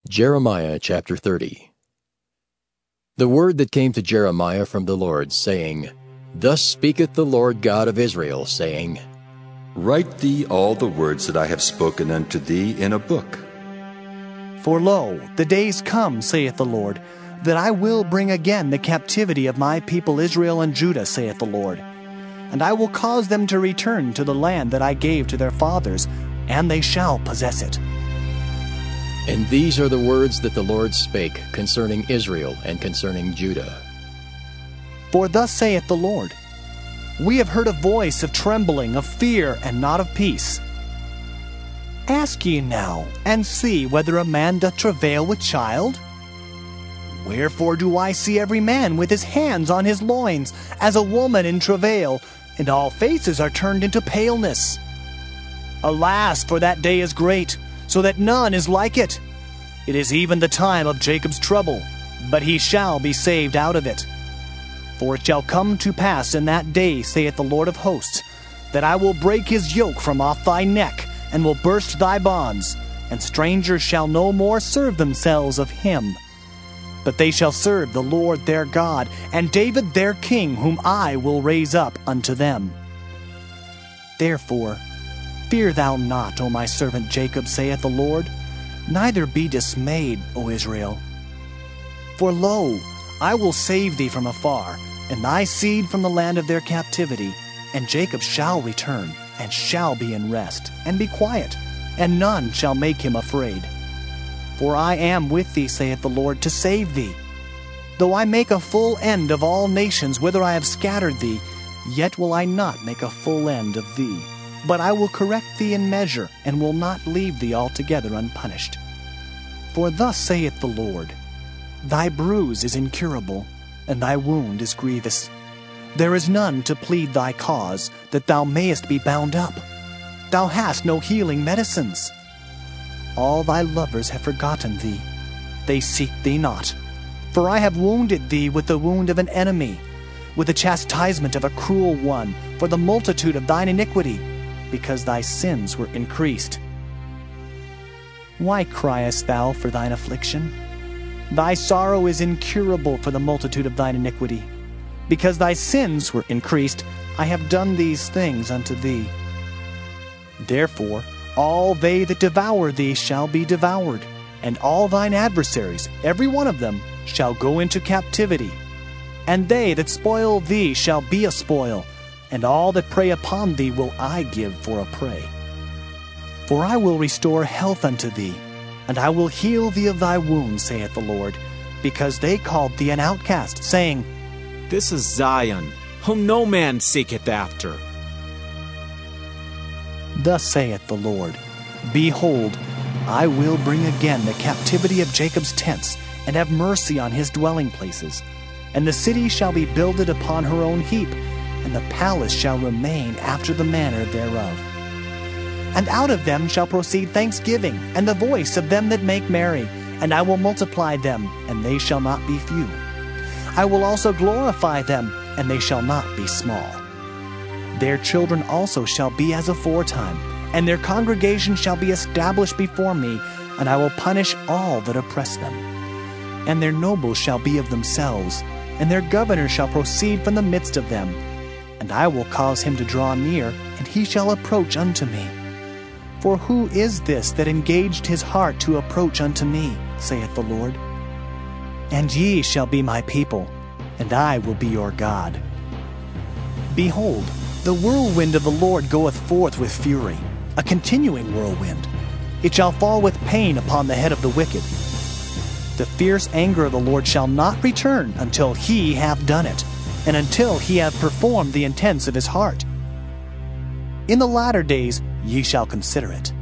Jeremiah chapter 30. The word that came to Jeremiah from the Lord, saying, Thus speaketh the Lord God of Israel, saying, Write thee all the words that I have spoken unto thee in a book. For lo, the days come, saith the Lord, that I will bring again the captivity of my people Israel and Judah, saith the Lord. And I will cause them to return to the land that I gave to their fathers, and they shall possess it. And these are the words that the Lord spake concerning Israel and concerning Judah. For thus saith the Lord, We have heard a voice of trembling, of fear, and not of peace. Ask ye now, and see whether a man doth travail with child? Wherefore do I see every man with his hands on his loins, as a woman in travail, and all faces are turned into paleness? Alas, for that day is great, so that none is like it. It is even the time of Jacob's trouble, but he shall be saved out of it. For it shall come to pass in that day, saith the Lord of hosts, that I will break his yoke from off thy neck, and will burst thy bonds, and strangers shall no more serve themselves of him. But they shall serve the Lord their God, and David their king, whom I will raise up unto them. Therefore, fear thou not, O my servant Jacob, saith the Lord, neither be dismayed, O Israel. For lo, I will save thee from afar, and thy seed from the land of their captivity, and Jacob shall return, and shall be in rest, and be quiet, and none shall make him afraid. For I am with thee, saith the Lord, to save thee. Though I make a full end of all nations whither I have scattered thee, yet will I not make a full end of thee. But I will correct thee in measure, and will not leave thee altogether unpunished. For thus saith the Lord, Thy bruise is incurable, and thy wound is grievous. There is none to plead thy cause, that thou mayest be bound up. Thou hast no healing medicines. All thy lovers have forgotten thee. They seek thee not. For I have wounded thee with the wound of an enemy, with the chastisement of a cruel one, for the multitude of thine iniquity, because thy sins were increased. Why criest thou for thine affliction? Thy sorrow is incurable for the multitude of thine iniquity. Because thy sins were increased, I have done these things unto thee. Therefore, all they that devour thee shall be devoured, and all thine adversaries, every one of them, shall go into captivity. And they that spoil thee shall be a spoil, and all that prey upon thee will I give for a prey. For I will restore health unto thee, and I will heal thee of thy wounds, saith the Lord, because they called thee an outcast, saying, This is Zion, whom no man seeketh after. Thus saith the Lord, Behold, I will bring again the captivity of Jacob's tents, and have mercy on his dwelling places. And the city shall be builded upon her own heap, and the palace shall remain after the manner thereof. And out of them shall proceed thanksgiving, and the voice of them that make merry, and I will multiply them, and they shall not be few. I will also glorify them, and they shall not be small. Their children also shall be as aforetime, and their congregation shall be established before me, and I will punish all that oppress them. And their nobles shall be of themselves, and their governor shall proceed from the midst of them. And I will cause him to draw near, and he shall approach unto me. For who is this that engaged his heart to approach unto me, saith the Lord? And ye shall be my people, and I will be your God. Behold, the whirlwind of the Lord goeth forth with fury, a continuing whirlwind. It shall fall with pain upon the head of the wicked. The fierce anger of the Lord shall not return until he have done it, and until he have performed the intents of his heart. In the latter days ye shall consider it,